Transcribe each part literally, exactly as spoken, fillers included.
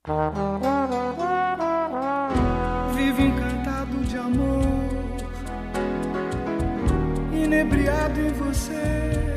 Vivo encantado de amor, inebriado em você,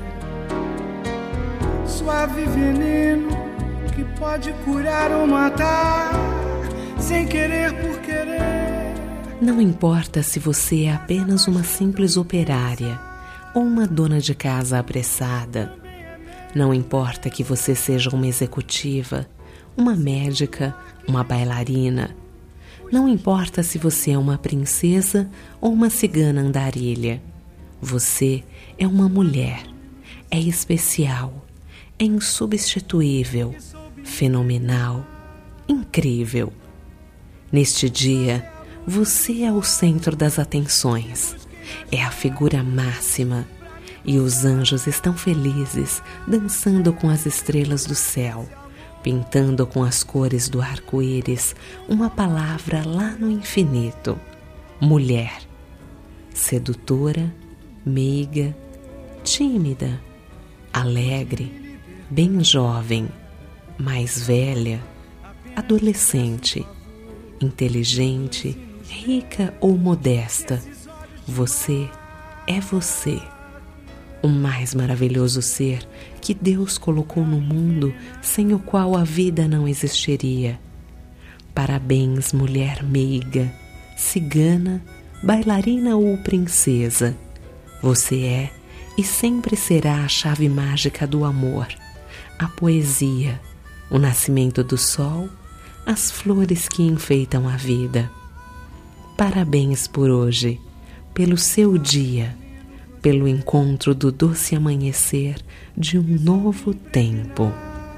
suave veneno que pode curar ou matar, sem querer por querer. Não importa se você é apenas uma simples operária ou uma dona de casa apressada. Não importa que você seja uma executiva, uma médica, uma bailarina. Não importa se você é uma princesa ou uma cigana andarilha. Você é uma mulher. É especial. É insubstituível. Fenomenal. Incrível. Neste dia, você é o centro das atenções. É a figura máxima. E os anjos estão felizes, dançando com as estrelas do céu, pintando com as cores do arco-íris uma palavra lá no infinito. Mulher. Sedutora, meiga, tímida, alegre, bem jovem, mais velha, adolescente, inteligente, rica ou modesta. Você é você. O mais maravilhoso ser que Deus colocou no mundo, sem o qual a vida não existiria. Parabéns, mulher meiga, cigana, bailarina ou princesa. Você é e sempre será a chave mágica do amor, a poesia, o nascimento do sol, as flores que enfeitam a vida. Parabéns por hoje, pelo seu dia, pelo encontro do doce amanhecer de um novo tempo.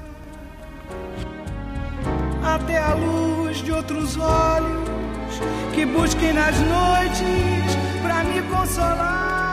Até a luz de outros olhos que busquem nas noites pra me consolar.